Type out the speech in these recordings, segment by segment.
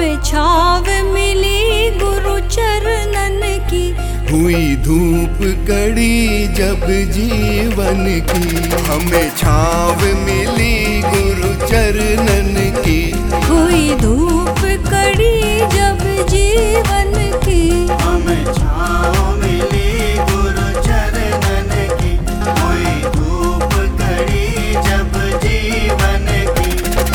हमें छाव मिली गुरु चरणन की, हुई धूप कड़ी जब जीवन की। हमें छाव मिली गुरु चरणन की, हुई धूप कड़ी जब जीवन की। हमें छाँव मिली गुरु चरणन की, हुई धूप कड़ी जब जीवन की।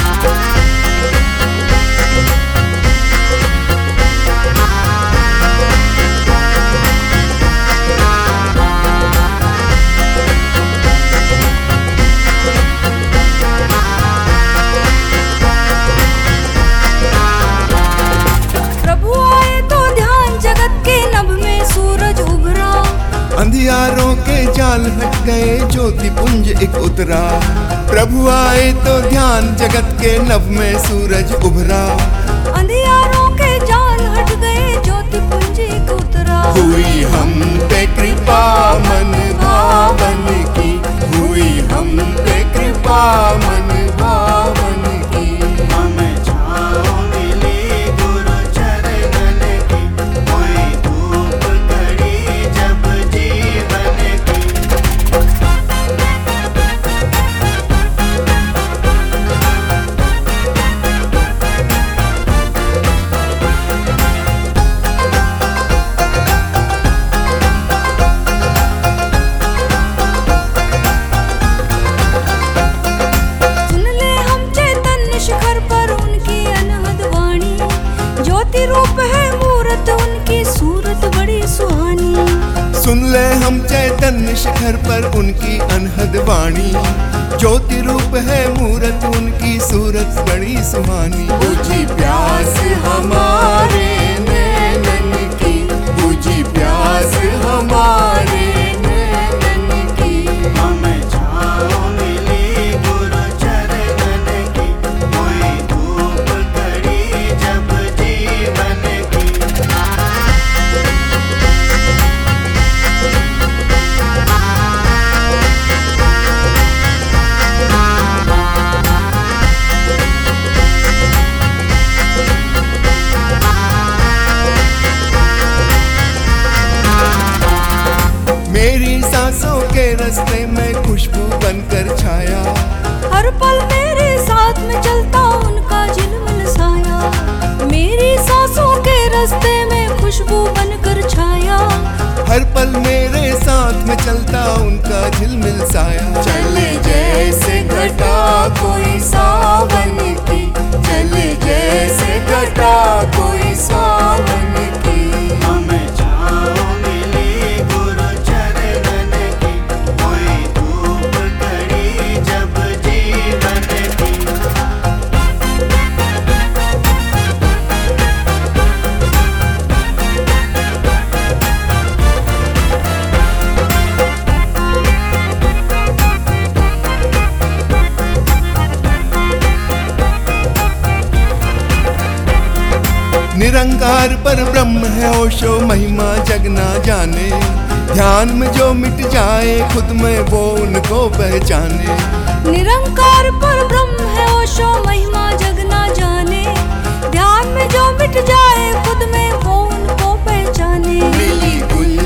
अंधियारों के जाल हट गए ज्योति पुंज एक उतरा। प्रभु आए तो ध्यान जगत के नभ में सूरज उभरा। अंधियारों के जाल हट गए ज्योति पुंज एक उतरा। हुई हम पे कृपा मन भावन की, हुई हम पे कृपा मन भावन की। हमें छाँव मिली गुरु चरणन की, हुई धूप कड़ी जब जीवन की। सुन ले हम चैतन्य शिखर पर उनकी अनहद वाणी, ज्योति रूप है मूरत उनकी सूरत बड़ी सुहानी। सुन ले हम चैतन्य शिखर पर उनकी अनहद वाणी, ज्योति रूप है मूरत उनकी सूरत बड़ी सुहानी। बुझी प्यास हमारे नैनन की, बुझी प्यास हमारे नैनन की। हमें छाँव मिली गुरु चरणन की, हुई धूप कड़ी जब जीवन की। मेरी सांसों के रास्ते में खुशबू बनकर छाया। हर पल मेरे साथ में चलता उनका झिलमिल साया। मेरी सांसों के रास्ते में खुशबू बनकर छाया। हर पल मेरे साथ में चलता उनका झिलमिल साया। चले जैसे घटा कोई सावन की, चले जैसे घटा कोई सावन की। हमें छाँव मिली गुरु चरणन की, हुई धूप कड़ी जब जीवन की। निरंकार पर ब्रह्म है ओशो महिमा जग ना जाने। ध्यान में जो मिट जाए खुद में वो उनको पहचाने। निरंकार पर ब्रह्म है ओशो महिमा जग ना जाने। ध्यान में जो मिट जाए खुद में वो उनको पहचाने। मिली गुल